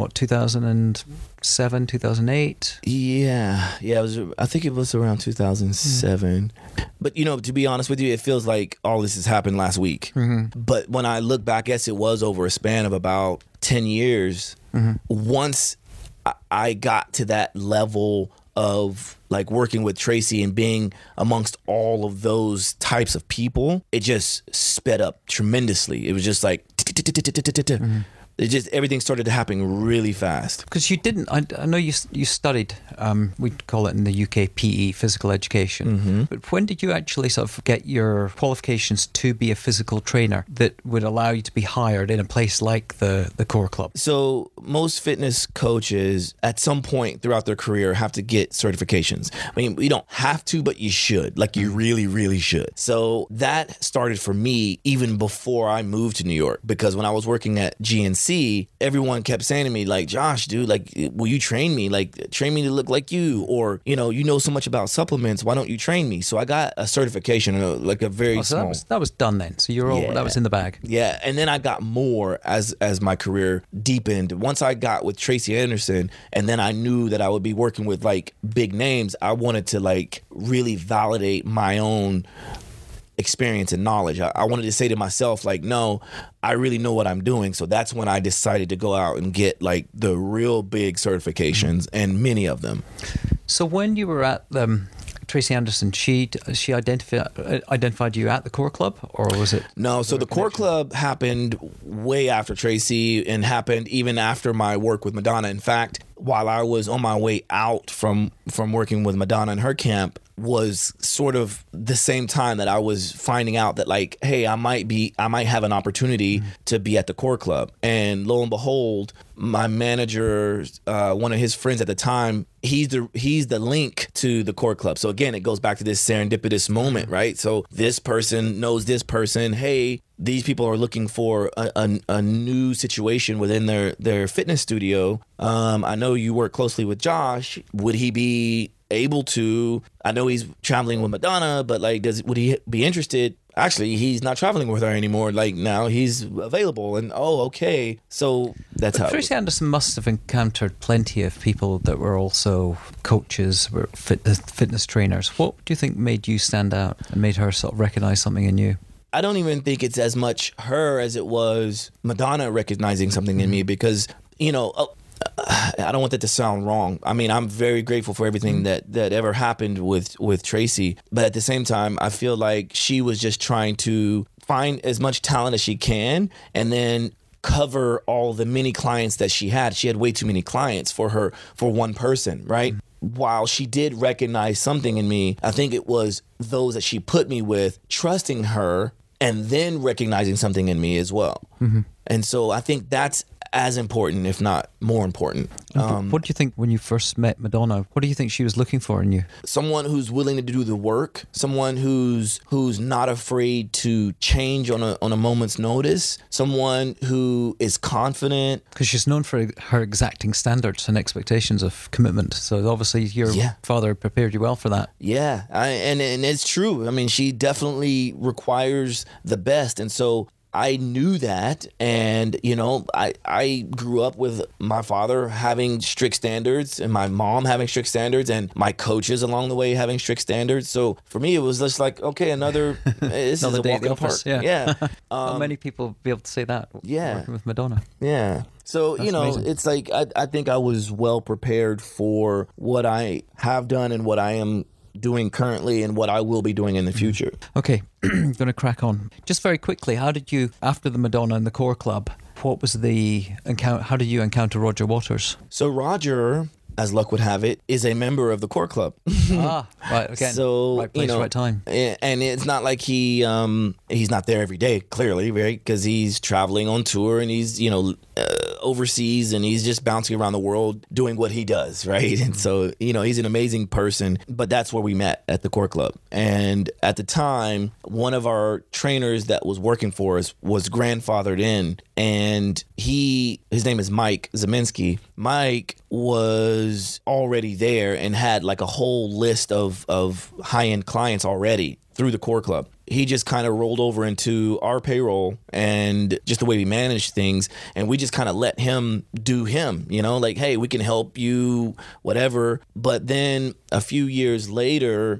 2007, 2008? Yeah, I think it was around 2007. But to be honest with you, it feels like all this has happened last week. Mm-hmm. But when I look back, I guess it was over a span of about 10 years. Mm-hmm. Once I got to that level of working with Tracy and being amongst all of those types of people, it just sped up tremendously. It was just it just, everything started to happen really fast. Because you didn't, I know you studied, we'd call it in the UK PE, physical education. Mm-hmm. But when did you actually sort of get your qualifications to be a physical trainer that would allow you to be hired in a place like the Core Club? So most fitness coaches at some point throughout their career have to get certifications. I mean, you don't have to, but you should. You really, really should. So that started for me even before I moved to New York, because when I was working at GNC, everyone kept saying to me, "Josh, dude, will you train me? Train me to look like you, or you know so much about supplements. Why don't you train me?" So I got a certification, a very small. That was done then. So you're all that was in the bag. Yeah, and then I got more as my career deepened. Once I got with Tracy Anderson, and then I knew that I would be working with big names, I wanted to really validate my own experience and knowledge. I wanted to say to myself, no, I really know what I'm doing. So that's when I decided to go out and get the real big certifications, and many of them. So when you were at Tracy Anderson, she identified you at the Core Club, or was it? No, so the Core Club happened way after Tracy, and happened even after my work with Madonna. In fact, while I was on my way out from working with Madonna in her camp, was sort of the same time that I was finding out that hey, I might have an opportunity to be at the Core Club. And lo and behold, my manager, one of his friends at the time, he's the link to the Core Club. So again, it goes back to this serendipitous moment, right? So this person knows this person. Hey, these people are looking for a new situation within their fitness studio. I know you work closely with Josh. Would he be able to? I know he's traveling with Madonna, but would he be interested? actually, he's not traveling with her anymore. Like, now he's available, and okay. So that's how. Tracy Anderson must have encountered plenty of people that were also coaches, were fitness trainers. What do you think made you stand out and made her sort of recognize something in you? I don't even think it's as much her as it was Madonna recognizing something in me, because, I don't want that to sound wrong. I mean, I'm very grateful for everything that ever happened with Tracy. But at the same time, I feel like she was just trying to find as much talent as she can, and then cover all the many clients that she had. She had way too many clients for one person, right? While she did recognize something in me, I think it was those that she put me with trusting her and then recognizing something in me as well. Mm-hmm. And so I think that's as important, if not more important. What do you think when you first met Madonna? What do you think she was looking for in you? Someone who's willing to do the work, someone who's not afraid to change on a moment's notice, someone who is confident. Because she's known for her exacting standards and expectations of commitment. So obviously your father prepared you well for that. Yeah, and it's true. I mean, she definitely requires the best. And so I knew that, and I grew up with my father having strict standards and my mom having strict standards and my coaches along the way having strict standards. So for me, it was just like, okay, this is a walk in the park. Yeah. Not many people be able to say that. Yeah, working with Madonna. Yeah. So, amazing. It's like I think I was well prepared for what I have done and what I am doing currently and what I will be doing in the future. Okay, I'm going to crack on. Just very quickly, how did you, after the Madonna and the Core Club, what was the encounter? How did you encounter Roger Waters? So Roger, as luck would have it, is a member of the Core Club. Right, again. So, right place, right time. And it's not like he's not there every day, clearly, right? Because he's traveling on tour and he's, overseas, and he's just bouncing around the world doing what he does, right? And so, he's an amazing person. But that's where we met, at the Core Club. And at the time, one of our trainers that was working for us was grandfathered in, and his name is Mike Zeminski. Mike was already there and had like a whole list of high-end clients already through the Core Club. He just kind of rolled over into our payroll and just the way we manage things. And we just kind of let him do him, like, hey, we can help you, whatever. But then a few years later,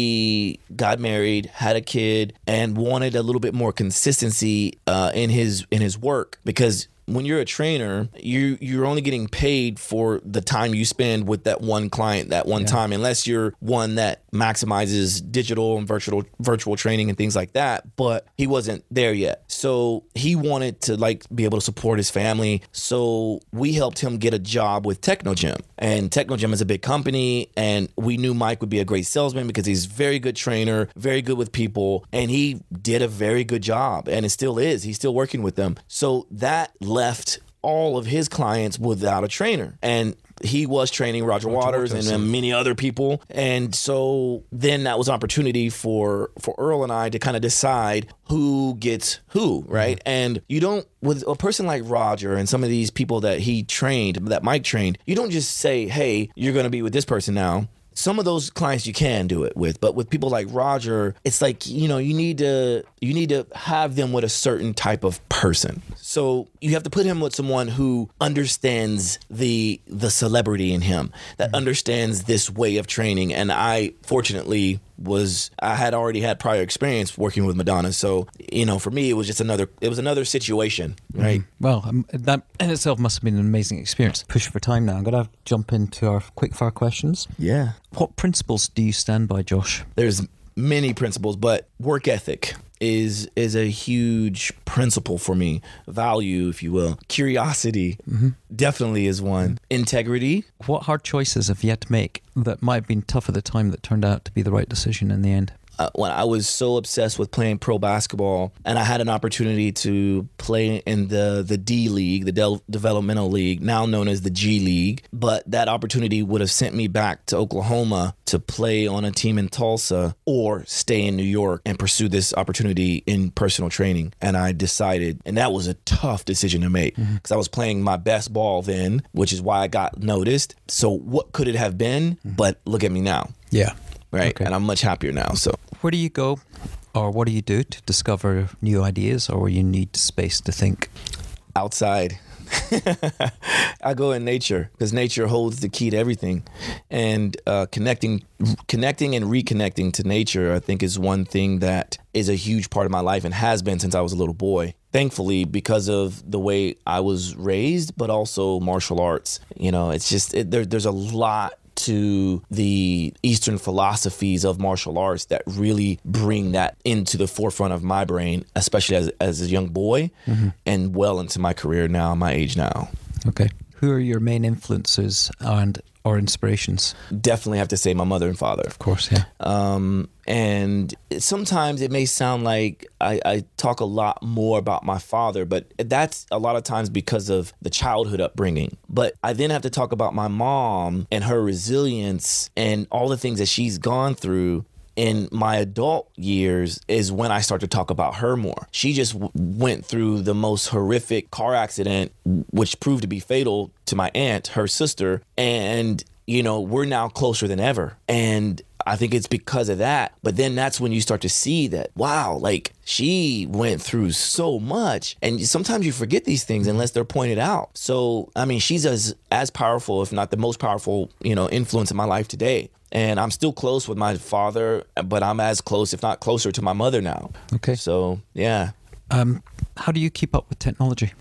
he got married, had a kid, and wanted a little bit more consistency in his work, because when you're a trainer, you're only getting paid for the time you spend with that one client that one time, unless you're one that maximizes digital and virtual training and things like that. But he wasn't there yet. So he wanted to be able to support his family. So we helped him get a job with Technogym. And Technogym is a big company, and we knew Mike would be a great salesman because he's a very good trainer, very good with people, and he did a very good job, and it still is. He's still working with them. So that left all of his clients without a trainer. And he was training Roger Waters and many other people. And so then that was an opportunity for Earl and I to kind of decide who gets who, right? Mm-hmm. And you don't, with a person like Roger and some of these people that he trained, that Mike trained, you don't just say, hey, you're going to be with this person now. Some of those clients you can do it with, but with people like Roger, it's like, you need to have them with a certain type of person. So you have to put him with someone who understands the celebrity in him, that understands this way of training. And I, fortunately, I had already had prior experience working with Madonna. So, for me, it was just another situation, right? Mm-hmm. Well, that in itself must have been an amazing experience. Push for time now. I'm going to jump into our quickfire questions. Yeah. What principles do you stand by, Josh? There's many principles, but work ethic is a huge principle for me. Value, if you will. Curiosity definitely is one. Mm-hmm. Integrity. What hard choices have you had to make that might have been tough at the time that turned out to be the right decision in the end? When I was so obsessed with playing pro basketball, and I had an opportunity to play in the D League, the developmental league, now known as the G League, but that opportunity would have sent me back to Oklahoma to play on a team in Tulsa or stay in New York and pursue this opportunity in personal training. And I decided, and that was a tough decision to make because I was playing my best ball then, which is why I got noticed. So what could it have been? But look at me now. Yeah. Right. Okay. And I'm much happier now. So where do you go Or what do you do to discover new ideas, or you need space to think? Outside. I go in nature because nature holds the key to everything, and connecting and reconnecting to nature, I think, is one thing that is a huge part of my life and has been since I was a little boy. Thankfully, because of the way I was raised, but also martial arts. It's just there's a lot to the Eastern philosophies of martial arts that really bring that into the forefront of my brain, especially as a young boy and well into my career now, my age now. Okay. Who are your main influences or inspirations? Definitely have to say my mother and father. Of course, yeah. And sometimes it may sound like I talk a lot more about my father, but that's a lot of times because of the childhood upbringing. But I then have to talk about my mom and her resilience and all the things that she's gone through. In my adult years is when I start to talk about her more. She just went through the most horrific car accident, which proved to be fatal to my aunt, her sister. And, we're now closer than ever. And I think it's because of that. But then that's when you start to see that, wow, like she went through so much. And sometimes you forget these things unless they're pointed out. So, I mean, she's as powerful, if not the most powerful, influence in my life today. And I'm still close with my father, but I'm as close, if not closer, to my mother now. Okay. So, yeah. How do you keep up with technology?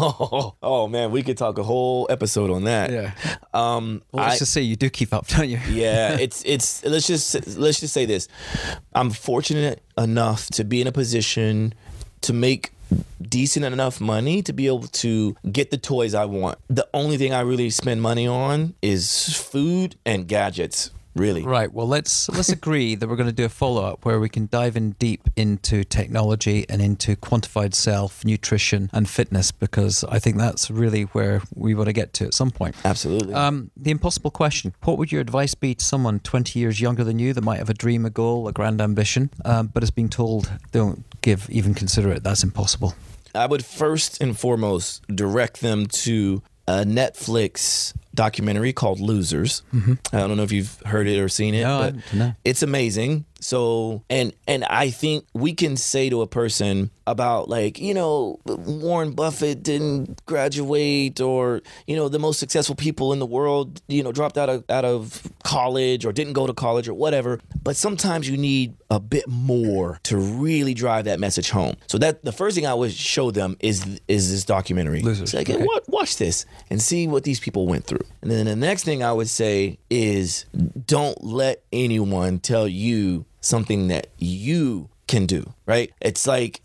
Oh man, we could talk a whole episode on that. Yeah. Let's just say you do keep up, don't you? Yeah. It's let's just say this. I'm fortunate enough to be in a position to make decent enough money to be able to get the toys I want. The only thing I really spend money on is food and gadgets. Really? Right. Well, let's agree that we're going to do a follow-up where we can dive in deep into technology and into quantified self, nutrition and fitness, because I think that's really where we want to get to at some point. Absolutely. The impossible question. What would your advice be to someone 20 years younger than you that might have a dream, a goal, a grand ambition, but is being told, don't even consider it, that's impossible? I would first and foremost direct them to a Netflix documentary called Losers. I don't know if you've heard it or seen it, but it's amazing. So, and I think we can say to a person about Warren Buffett didn't graduate, or, the most successful people in the world, dropped out of college or didn't go to college or whatever. But sometimes you need a bit more to really drive that message home. So that the first thing I would show them is this documentary. Losers. It's like, hey, watch this and see what these people went through. And then the next thing I would say is don't let anyone tell you something that you can do, right? It's like,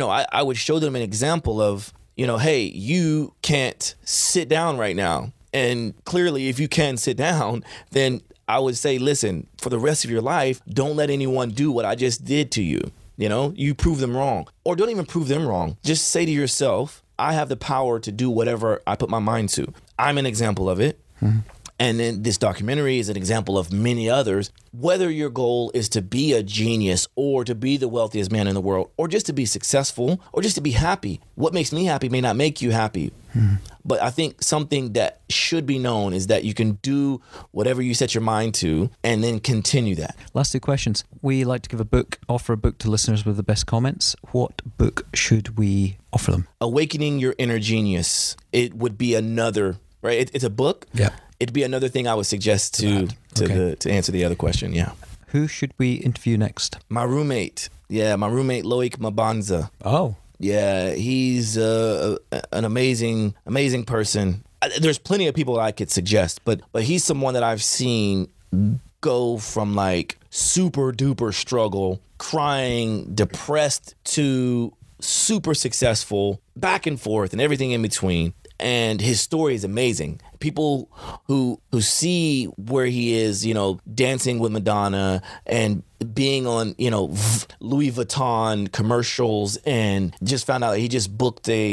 I would show them an example of, hey, you can't sit down right now. And clearly, if you can sit down, then I would say, listen, for the rest of your life, don't let anyone do what I just did to you. You prove them wrong, or don't even prove them wrong. Just say to yourself, I have the power to do whatever I put my mind to. I'm an example of it. And then this documentary is an example of many others. Whether your goal is to be a genius or to be the wealthiest man in the world or just to be successful or just to be happy, what makes me happy may not make you happy. But I think something that should be known is that you can do whatever you set your mind to and then continue that. Last two questions. We like to give offer a book to listeners with the best comments. What book should we offer them? Awakening Your Inner Genius. It would be another, right? It's a book. Yeah. It'd be another thing I would suggest to answer the other question. Yeah. Who should we interview next? My roommate. Yeah, my roommate Loic Mabanza. Oh. Yeah, he's an amazing person. There's plenty of people I could suggest, but he's someone that I've seen go from like super duper struggle, crying, depressed, to super successful, back and forth and everything in between. And his story is amazing. People who see where he is, dancing with Madonna and being on, Louis Vuitton commercials, and just found out he just booked a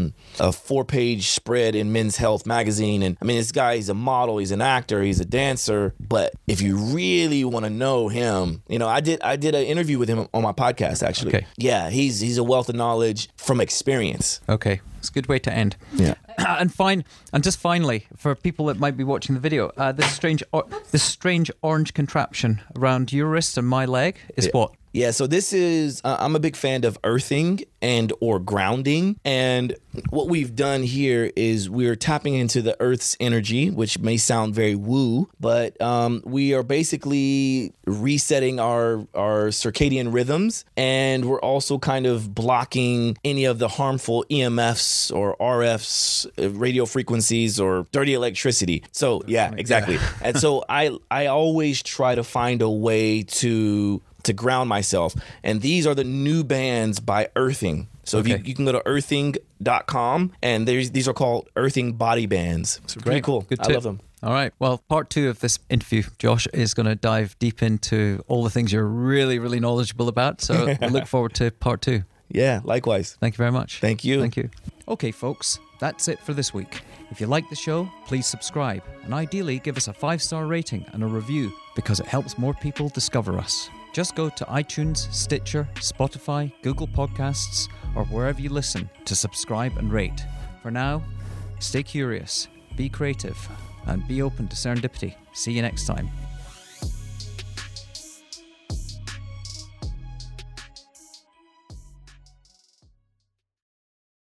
4-page spread in Men's Health magazine. And I mean, this guy, he's a model, he's an actor, he's a dancer. But if you really want to know him, I did an interview with him on my podcast, actually. Okay. Yeah, he's a wealth of knowledge from experience. Okay. It's a good way to end. Yeah. And just finally, for people that might be watching the video, this strange orange contraption around your wrist and my leg is what? Yeah, so this is, I'm a big fan of earthing and or grounding. And what we've done here is we're tapping into the earth's energy, which may sound very woo, but we are basically resetting our circadian rhythms. And we're also kind of blocking any of the harmful EMFs or RFs, radio frequencies, or dirty electricity. So yeah, exactly. Yeah. And so I always try to find a way to ground myself. And these are the new bands by Earthing. So if you can go to earthing.com, and these are called Earthing Body Bands. It's pretty cool. Good I tip. love them. All right. Well, part 2 of this interview, Josh, is going to dive deep into all the things you're really, really knowledgeable about. So we look forward to part 2. Yeah, likewise. Thank you very much. Thank you. Thank you. Okay, folks, that's it for this week. If you like the show, please subscribe, and ideally give us a 5-star rating and a review, because it helps more people discover us. Just go to iTunes, Stitcher, Spotify, Google Podcasts, or wherever you listen to subscribe and rate. For now, stay curious, be creative, and be open to serendipity. See you next time.